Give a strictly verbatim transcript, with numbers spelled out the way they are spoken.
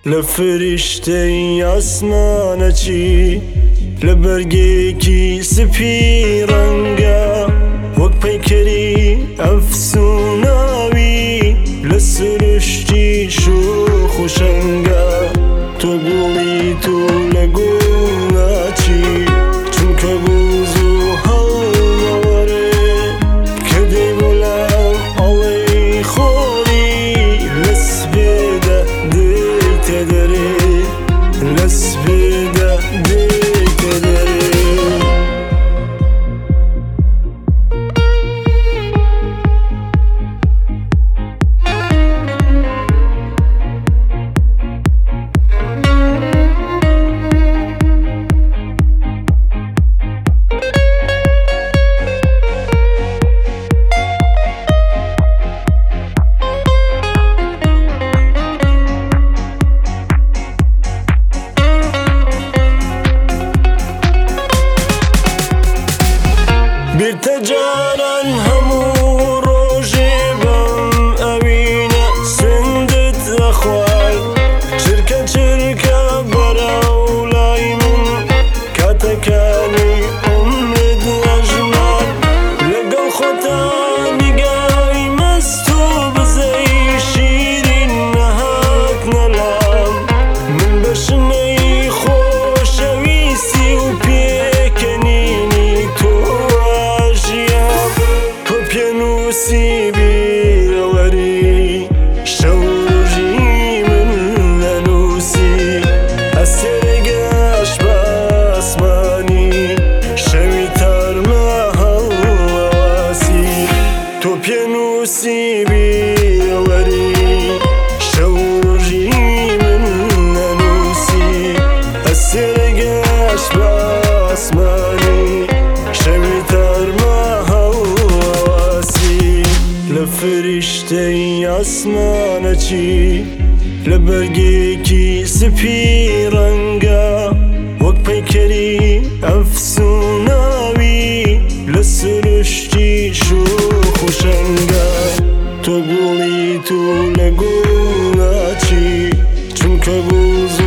لفرشتەی ئاسمانەچی لە بەرگێکی سپی ڕەنگە وەک پەیکەری ئەفسوناوی لە سروشتی شوخ و شەنگە تۆ گوڵیت و لە گوڵاچی چونکە بووز و هەڵنەوەرێ کە دەی بۆ لام ئەڵێی خۆری لە سبێدە دێیتە دەرێ لە سبێدە دێیتە دەرێ بیرتە جاران هەموو ڕۆژێ بەم ئەوینە سندت دەخوارد چرکە چرکە بەرەو لای من کاتەکانی عومرت دەژمار لەگەڵ خۆتا نیگای مەست و بزەی شیرین نەهاتنە لام من بە شنەی خۆشەویستی و پێکەنینی تۆ نووسی بیرەوەری شەو ڕۆژی من نەنووسی ئەسێرەگەش بە ئاسمانی شەوی تارمە هەڵەواسی تۆ پێنووسی بیرەوەری شەو ڕۆژی من نەنووسی ئەسێرەگەش بە ئاسمانی شەوی تارمە لە فریشتەی ئاسمانەچی لە بەرگێکی سپی ڕەنگە وەک پەیکەری ئەفسوناوی لە سروشتی شوخ و شەنگە تۆ گوڵیت و لە گوڵاچی چونکە بووز